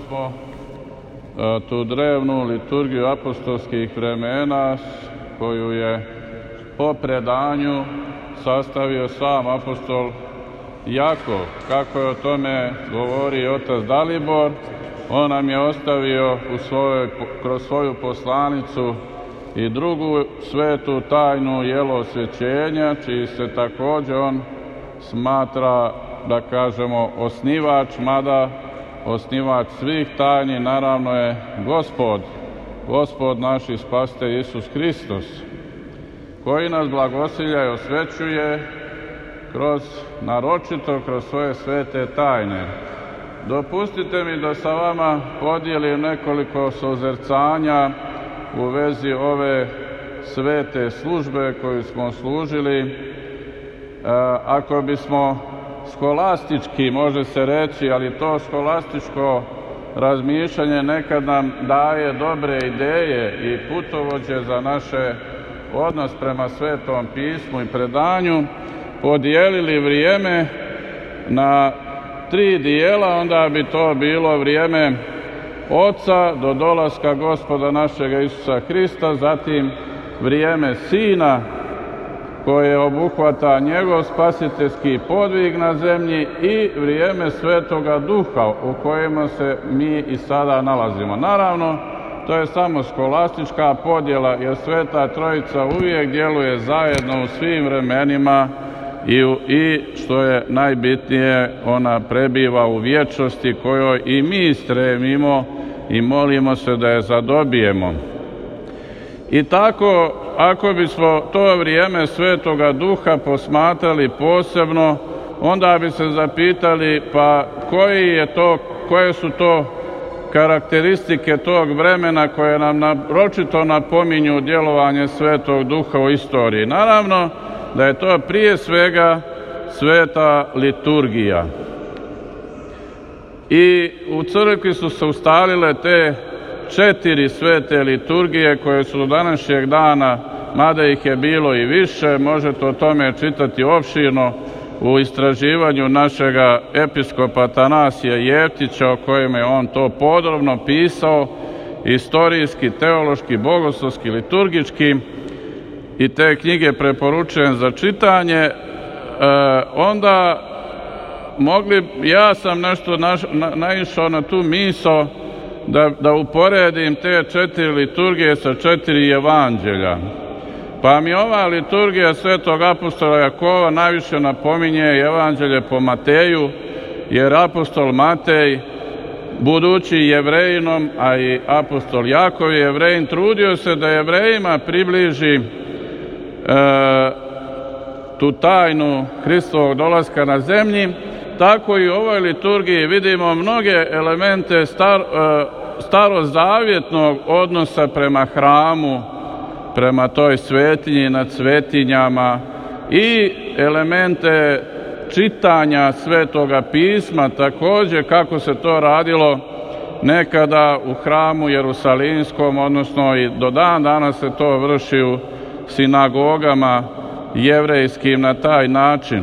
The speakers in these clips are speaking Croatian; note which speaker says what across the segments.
Speaker 1: smo tu drevnu liturgiju apostolskih vremena koju je po predanju sastavio sam apostol Jakov. Kako je o tome govori otac Dalibor, on nam je ostavio kroz svoju poslanicu i drugu svetu tajnu jelosvećenja, čiji se također on smatra, da kažemo, osnivač, mada osnivač svih tajni naravno je Gospod naš i Spasitelj Isus Hristos, koji nas blagosilja i osvećuje naročito kroz svoje svete tajne. Dopustite mi da sa vama podijelim nekoliko sozercanja u vezi ove svete službe koju smo služili. Ako bismo skolastički, može se reći, ali to skolastičko razmišljanje nekad nam daje dobre ideje i putovođe za naše odnos prema Svetom pismu i predanju, podijelili vrijeme na 3 dijela, onda bi to bilo vrijeme Oca do dolaska Gospoda našega Isusa Hrista, zatim vrijeme Sina koje obuhvata njegov spasiteljski podvig na zemlji i vrijeme Svetoga Duha u kojima se mi i sada nalazimo. Naravno, to je samo skolastička podjela, jer Sveta Trojica uvijek djeluje zajedno u svim vremenima i što je najbitnije, ona prebiva u vječnosti kojoj i mi stremimo i molimo se da je zadobijemo. I tako, ako bismo to vrijeme Svetoga Duha posmatrali posebno, onda bi se zapitali pa koje su to karakteristike tog vremena koje nam naročito napominju djelovanje Svetog Duha u istoriji. Naravno da je to prije svega sveta liturgija. I u crkvi su se ustalile te 4 svete liturgije koje su do današnjeg dana, mada ih je bilo i više, možete o tome čitati opširno u istraživanju našega episkopa Atanasija Jeftića, o kojem je on to podrobno pisao, istorijski, teološki, bogoslovski, liturgički, i te knjige preporučujem za čitanje. Onda ja sam nešto naišao na tu misao da uporedim te 4 liturgije sa 4 evanđelja. Pa mi ova liturgija svetog apostola Jakova najviše napominje evanđelje po Mateju, jer apostol Matej, budući Jevrejinom, a i apostol Jakov je Jevrejin, trudio se da Jevrejima približi tu tajnu Hristovog dolaska na zemlji. Tako i u ovoj liturgiji vidimo mnoge elemente starozavjetnog odnosa prema hramu, prema toj svetinji nad svetinjama i elemente čitanja Svetoga pisma, također kako se to radilo nekada u hramu Jerusalimskom, odnosno i do dan danas se to vrši u sinagogama jevrejskim na taj način.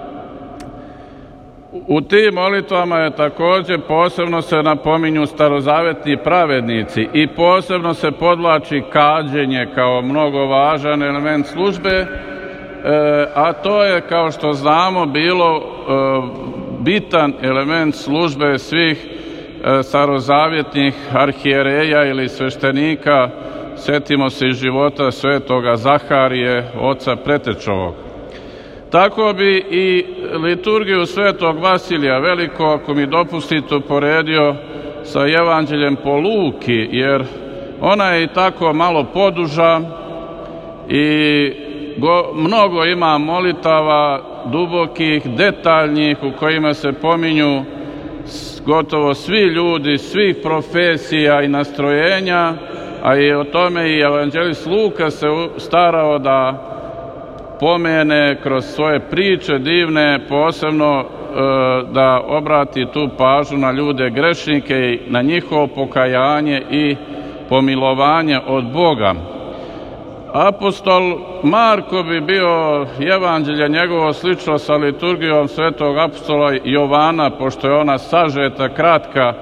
Speaker 1: U tim molitvama je također posebno se napominju starozavetni pravednici i posebno se podvlači kađenje kao mnogo važan element službe, a to je, kao što znamo, bilo bitan element službe svih starozavjetnih arhijereja ili sveštenika. Sjetimo se iz života svetoga Zaharije, oca Pretečovog. Tako bi i liturgiju svetog Vasilija Velikog, ako mi dopustite, uporedio sa evanđeljem po Luki, jer ona je i tako malo poduža i mnogo ima molitava dubokih, detaljnih, u kojima se pominju gotovo svi ljudi, svih profesija i nastrojenja, a i o tome i evanđelist Luka se starao da pomene kroz svoje priče divne, posebno da obrati tu pažnju na ljude grešnike i na njihovo pokajanje i pomilovanje od Boga. Apostol Marko bi bio evanđelje njegovo slično sa liturgijom svetog apostola Jovana, pošto je ona sažeta, kratka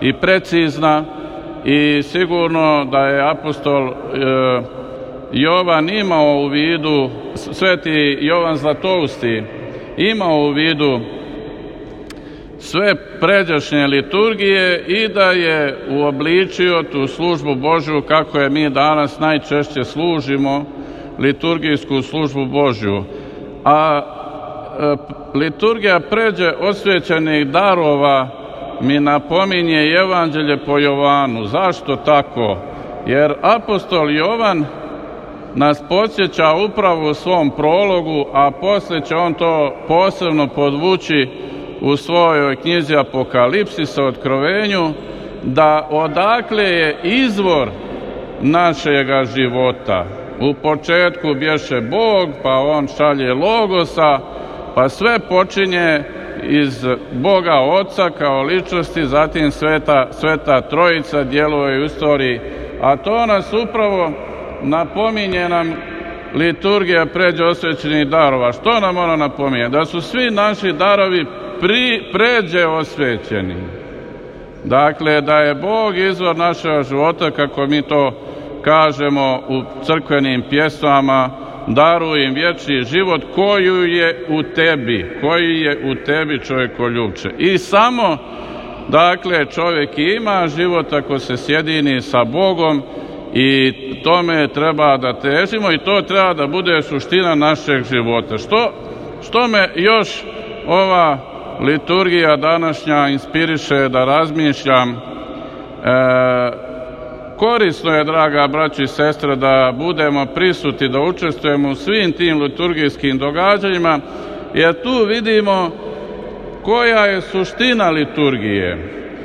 Speaker 1: i precizna i sigurno da je apostol Jovan imao u vidu, sveti Jovan Zlatousti imao u vidu sve pređašnje liturgije i da je uobličio tu službu Božju kako je mi danas najčešće služimo, liturgijsku službu Božju. A liturgija pređe osvećenih darova mi napominje Evanđelje po Jovanu. Zašto tako? Jer apostol Jovan nas podsjeća upravo u svom prologu, a poslije će on to posebno podvući u svojoj knjizi Apokalipsisa, Otkrovenju, da odakle je izvor našega života. U početku bješe Bog, pa on šalje Logosa, pa sve počinje iz Boga Oca kao ličnosti, zatim Sveta Trojica djeluje u istoriji. A to nas upravo napominje nam liturgija pređe osvećenih darova. Što nam ona napominje? Da su svi naši darovi pređe osvećeni. Dakle, da je Bog izvor našeg života, kako mi to kažemo u crkvenim pjesmama, darujem vječni život koji je u tebi čovjekoljubče. I samo, dakle, čovjek ima život ako se sjedini sa Bogom i tome treba da težimo i to treba da bude suština našeg života. Što me još ova liturgija današnja inspiriše da razmišljam? Korisno je, draga braćo i sestre, da budemo prisutni, da učestvujemo u svim tim liturgijskim događanjima, jer tu vidimo koja je suština liturgije.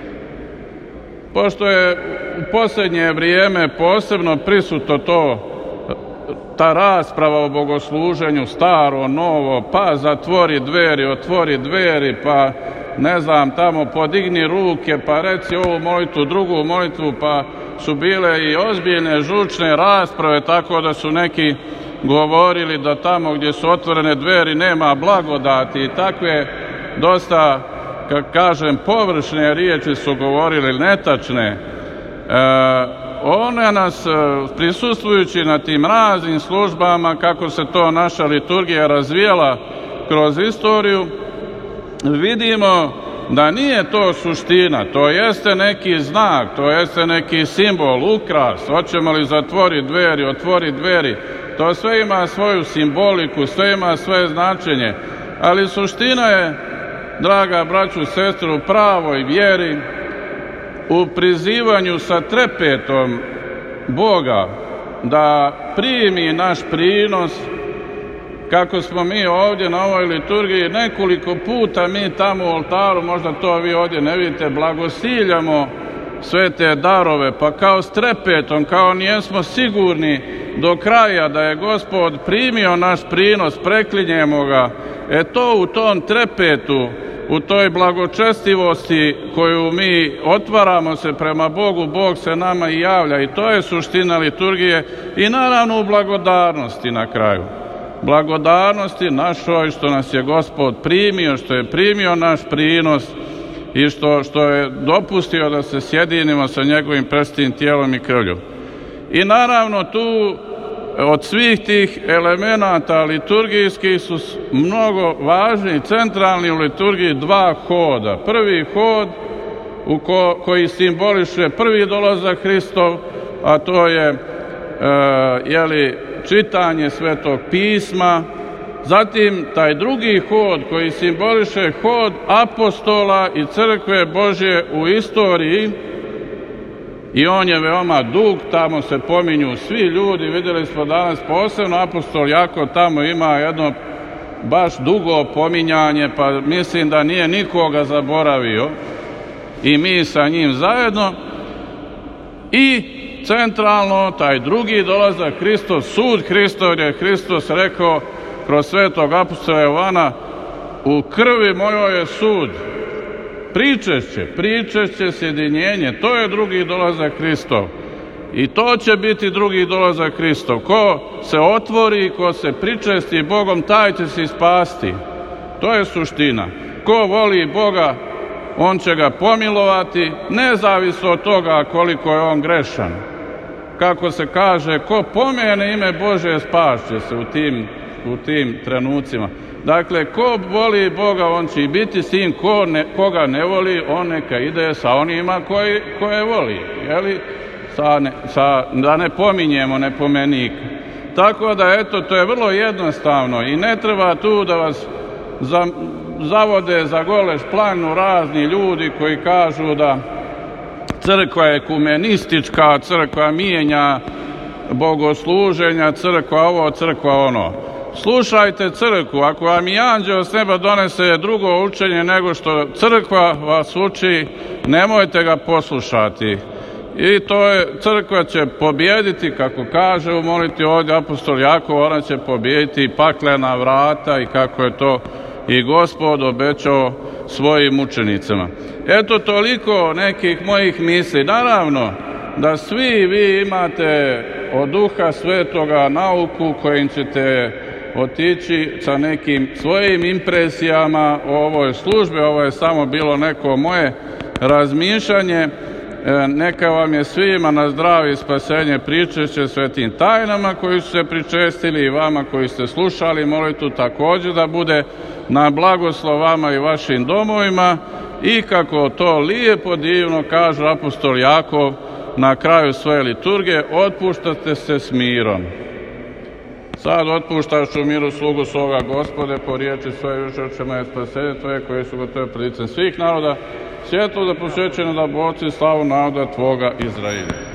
Speaker 1: Pošto je u posljednje vrijeme posebno prisutno ta rasprava o bogosluženju, staro, novo, pa zatvori dveri, otvori dveri, pa ne znam, tamo podigni ruke, pa reci ovu molitvu, drugu molitvu, pa su bile i ozbiljne, žučne rasprave, tako da su neki govorili da tamo gdje su otvorene dveri nema blagodati i takve dosta, kako kažem, površne riječi su govorili, netačne. One nas, prisustvujući na tim raznim službama, kako se to naša liturgija razvijela kroz istoriju, vidimo da nije to suština, to jeste neki znak, to jeste neki simbol, ukras, hoćemo li zatvoriti dveri, otvoriti dveri, to sve ima svoju simboliku, sve ima svoje značenje, ali suština je, draga braću i sestre, u pravoj vjeri, u prizivanju sa trepetom Boga da primi naš prinos, kako smo mi ovdje na ovoj liturgiji nekoliko puta mi tamo u oltaru, možda to vi ovdje ne vidite, blagosiljamo sve te darove, pa kao s trepetom, kao nijesmo sigurni do kraja da je Gospod primio naš prinos, preklinjemo ga. To u tom trepetu, u toj blagočestivosti koju mi otvaramo se prema Bogu, Bog se nama i javlja i to je suština liturgije i naravno u blagodarnosti na kraju. Blagodarnosti našoj što nas je Gospod primio, što je primio naš prinos i što je dopustio da se sjedinimo sa njegovim presvetim tijelom i krvlju. I naravno tu od svih tih elemenata liturgijskih su mnogo važni i centralni u liturgiji dva hoda. Prvi hod koji simboliše prvi dolazak Hristov, a to je čitanje Svetog pisma. Zatim taj drugi hod koji simboliše hod apostola i crkve Božje u istoriji i on je veoma dug, tamo se pominju svi ljudi, vidjeli smo danas posebno apostol Jakov, tamo ima jedno baš dugo pominjanje, pa mislim da nije nikoga zaboravio i mi sa njim zajedno. I centralno taj drugi dolazak Hristov, sud Hristov, gdje je Hristos rekao kroz svetog apostola Jovana: u krvi mojoj je sud, pričešće, sjedinjenje, to je drugi dolazak Hristov. I to će biti drugi dolazak Hristov. Ko se otvori, ko se pričesti Bogom, taj će se spasti. To je suština. Ko voli Boga, on će ga pomilovati, nezavisno od toga koliko je on grešan. Kako se kaže, ko pomene ime Bože spašće se u tim trenucima. Dakle, ko voli Boga, on će i biti s tim, koga ne voli, on neka ide sa onima koje voli. Jeli? Da ne pominjemo nepomenika. Tako da, eto, to je vrlo jednostavno i ne treba tu da vas zavode za goleš planu razni ljudi koji kažu da crkva je ekumenistička, crkva mijenja bogosluženja, crkva ovo, crkva ono. Slušajte crkvu, ako vam i anđeo s neba donese drugo učenje nego što crkva vas uči, nemojte ga poslušati. I crkva će pobijediti, kako kaže u molitvi ovdje apostol Jakov, ona će pobijediti paklena vrata i kako je to i Gospod obećao svojim učenicima. Eto, toliko nekih mojih misli. Naravno da svi vi imate od Duha Svetoga nauku kojim ćete otići sa nekim svojim impresijama o ovoj službi. Ovo je samo bilo neko moje razmišljanje. Neka vam je svima na zdravlje i spasenje pričešće svetim tajnama koji su se pričestili i vama koji ste slušali molitvu također da bude na blagoslov vama i vašim domovima i kako to lijepo divno kaže apostol Jakov na kraju svoje liturgije, otpuštate se s mirom. Sad otpuštaš u miru slugu svoga Gospode po riječi svoje učešćima je spasenje tvoje koje su gotove pred licem svih naroda, svjetlo da posvećeno da Boci slavu naroda tvoga Izraila.